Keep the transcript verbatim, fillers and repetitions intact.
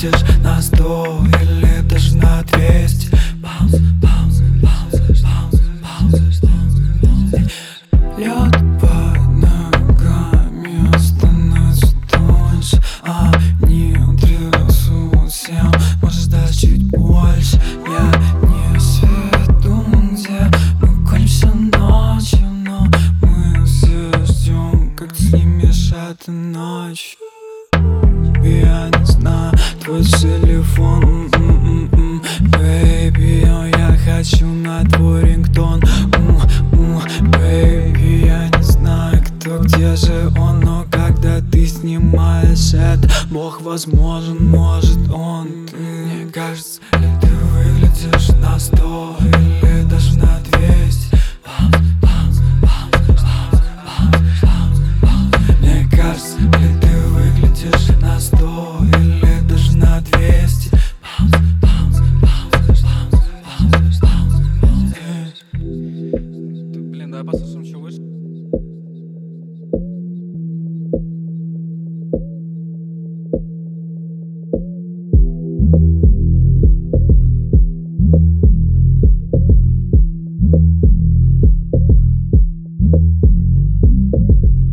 летишь на сто или даже на двести. Баунс, баунс, баунс, баунс, баунс, баунс. Лед под ногами становится тоньше, они трясут всем, можешь дать чуть больше. Я не свету, где мы колемся ночью, но мы все ждем, как с ними этой ночью. Я не знаю твой телефон, бэйби, я хочу на твой рингтон. Бэйби, я не знаю, кто, где же он, но когда ты снимаешь это, Бог возможен, может он. Ты, мне кажется, ли ты выглядишь на сто или даже на